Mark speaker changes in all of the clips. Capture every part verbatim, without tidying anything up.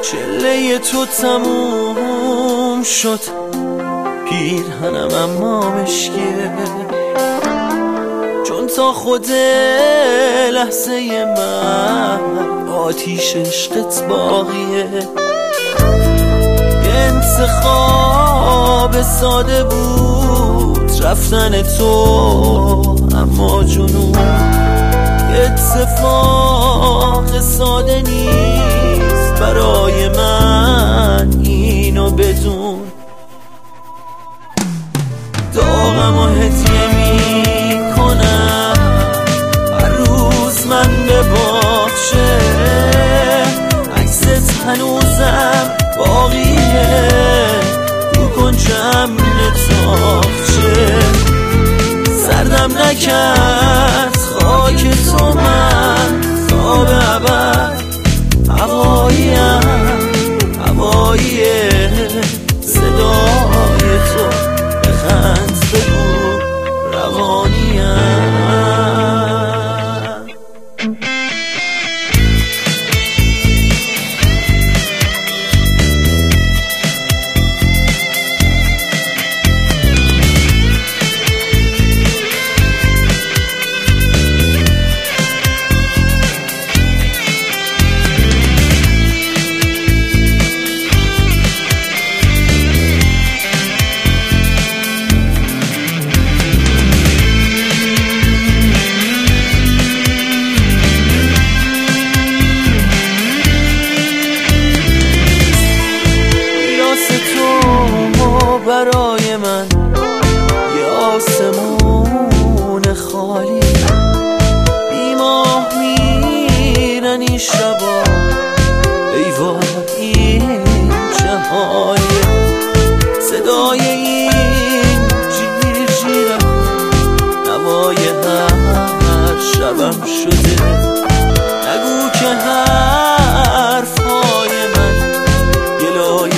Speaker 1: چله تو تموم شد، پیرهنم اما مشکیه، چون تا خود لحظه من آتیش عشقت باقیه. انتخاب ساده بود رفتن تو، اما جنون اتفاق ساده نیست برای من، اینو بدون. داغم و هدیه می کنم هر روز من به باغچه، عکست هنوزم باقیه رو کنجم نتاخچه. سردم نکرد خاک تو من تا به ابد، هواییم هواییه صدای تو، بخند بگو روانیم. برای من یه آسمون خالی، بی ماه میرن این شبا، ای وای این چه حالیه. صدای این جیر جیرم نوای هر شبم شده، نگو که حرفهای من گلایه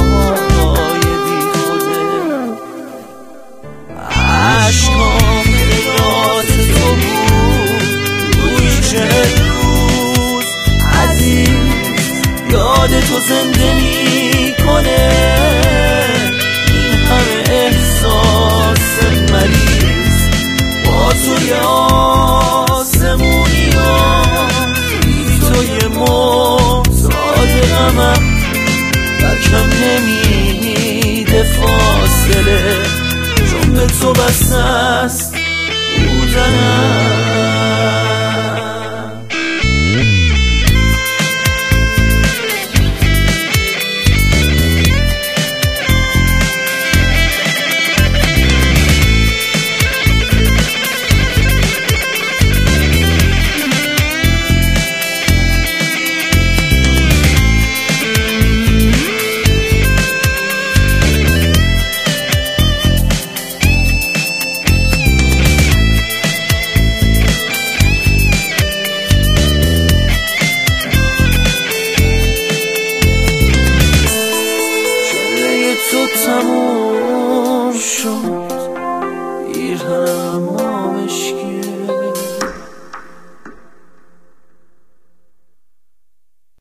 Speaker 1: عشقام رات تو بود روی چهل روز عزیز، یاد تو زنده می کنه این همه احساس مریض. با توی آسمونی ها بی توی محتاج غمم، درکم نمیده فاصله، چون به تو بسته است